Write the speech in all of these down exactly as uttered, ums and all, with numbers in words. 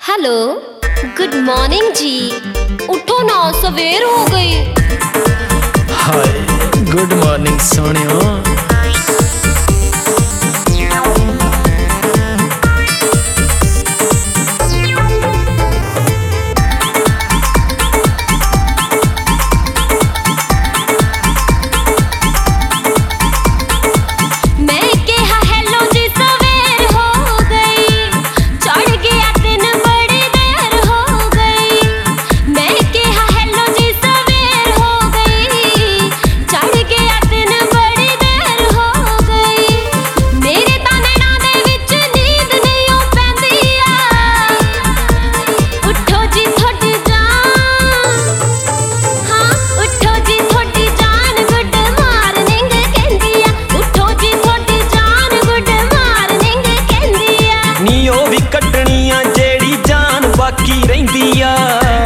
Hello good morning जी। उठो ना, सवेर हो गई। Hi good morning सोनियो। ਕੱਟਣੀਆਂ ਜਿਹੜੀ ਜਾਨ ਬਾਕੀ ਰਹਿੰਦੀ ਆ।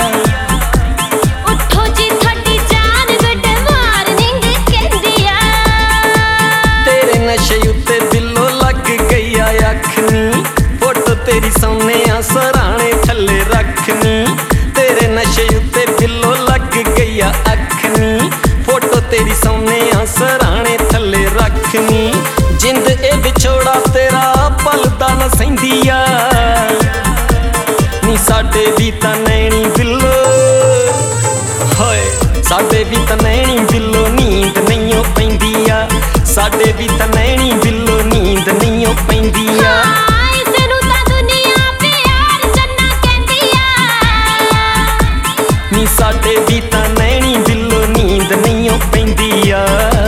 ਉੱਠੋ ਜੀ ਤੁਹਾਡੀ ਜਾਨ ਗੁੱਡ ਮਾਰਨਿੰਗ ਕਹਿੰਦੀ ਆ। ਤੇਰੇ ਨਸ਼ੇ ਉੱਤੇ ਦਿਲੋਂ ਲੱਗ ਗਈ ਆ ਅੱਖ ਨੀ, ਫੋਟੋ ਤੇਰੀ ਸਾਹਮਣੇ ਆ ਸਰਾਣੇ ਥੱਲੇ ਰੱਖਨੀ। ਤੇਰੇ ਨਸ਼ੇ ਉੱਤੇ ਦਿਲੋਂ ਲੱਗ ਗਈ ਆ ਅੱਖ ਨੀ, ਫੋਟੋ ਤੇਰੀ ਸਾਹਮਣੇ ਆ ਸਰਾਣੇ ਥੱਲੇ ਰੱਖਨੀ। ਜਿੰਦ ਇਹ ਵਿਛੋੜਾ ਤੇਰਾ ਪਲਦਾ ਨਾ ਸਹਿੰਦੀ ਆ ਨੀ, ਸਾਡੇ ਵੀ ਤਾਂ ਨੈਣੀ ਬਿੱਲੋ ਹੋਏ, ਸਾਡੇ ਵੀ ਤਾਂ ਨੈਣੀ ਬਿੱਲੋ ਨੀਂਦ ਨਹੀਂਓ ਪੈਂਦੀ ਆ। ਸਾਡੇ ਵੀ ਤਾਂ ਨੈਣੀ ਬਿੱਲੋ ਨੀਂਦ ਨਹੀਂਓ ਪੈਂਦੀ ਆ। ਇਸਨੂੰ ਤਾਂ ਦੁਨੀਆ ਪਿਆਰ ਜੰਨਾ ਕਹਿੰਦੀ ਆ ਨੀ, ਸਾਡੇ ਵੀ ਤਾਂ ਨੈਣੀ ਬਿੱਲੋ ਨੀਂਦ ਨਹੀਂਓ ਪੈਂਦੀ ਆ।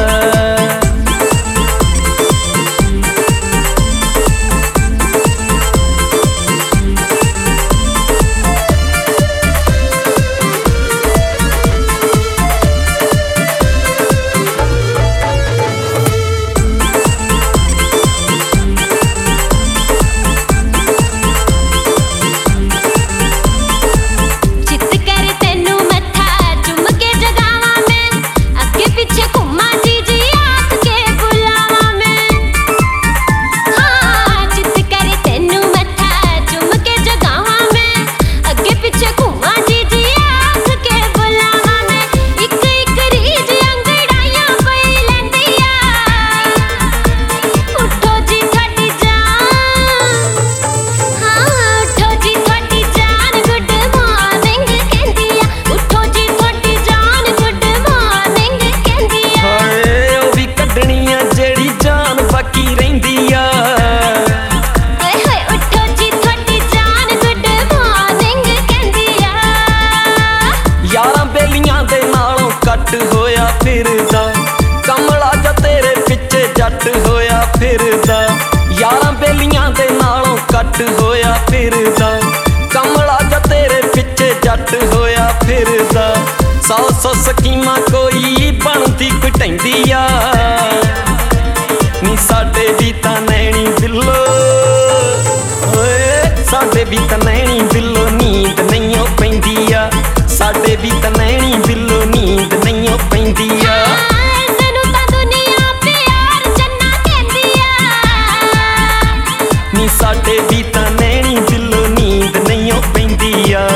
ਹੋਇਆ ਫਿਰਦਾ ਕਮਲਾ ਜਾ ਤੇਰੇ ਪਿੱਛੇ ਜੱਟ ਹੋਇਆ ਫਿਰਦਾ। ਯਾਰਾਂ ਬੇਲੀਆਂ ਦੇ ਨਾਲੋਂ ਕੱਟ ਹੋਇਆ ਫਿਰਦਾ, ਕਮਲਾ ਜਾ ਤੇਰੇ ਪਿੱਛੇ ਜੱਟ ਹੋਇਆ ਫਿਰਦਾ। ਸੌ ਸੌ ਸਕੀਮਾਂ ਕੋਈ ਬਣਦੀ ਘਟੈਂਦੀ ਆ ਨੀ, ਸਾਡੇ ਵੀ ਤਾਂ ਨੈਣੀ ਬਿੱਲੋ ਓਏ, ਸਾਡੇ ਵੀ ਤਾਂ ਨੈਣੀ ਬਿੱਲੋ ਨੀਂਦ ਨਹੀਂਓ ਪੈਂਦੀ ਆ। ਸਾਡੇ ਵੀ ਤਾਂ ਨੈਣੀ ਬਿੱਲੋ ਨੀਂਦ ਨਹੀਂਓ ਪੈਂਦੀ ਆ। ਇਸਨੂੰ ਤਾਂ ਦੁਨੀਆ ਪਿਆਰ ਜੰਨਾ ਕਹਿੰਦੀ ਆ ਨੀ, ਸਾਡੇ ਵੀ ਤਾਂ ਨੈਣੀ ਬਿੱਲੋ ਨੀਂਦ ਨਹੀਂਓ ਪੈਂਦੀ ਆ।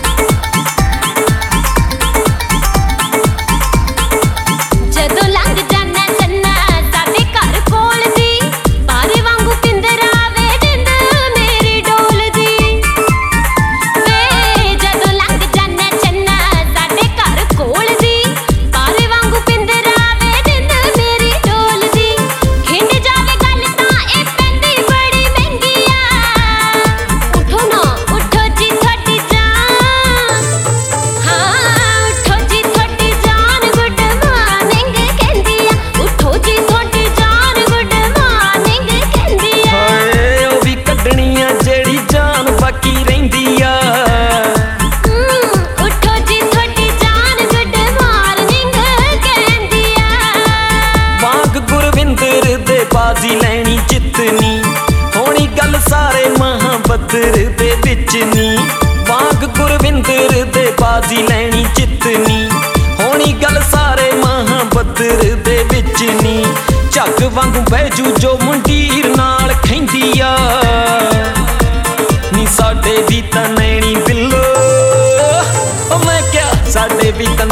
ਜਦੋਂ ਲੰਘ ਤਾਂ ਨੈਣੀ ਬਿੱਲੋ, ਉਹ ਮੈਂ ਕਿਹਾ ਸਾਡੇ ਵੀ ਤਾਂ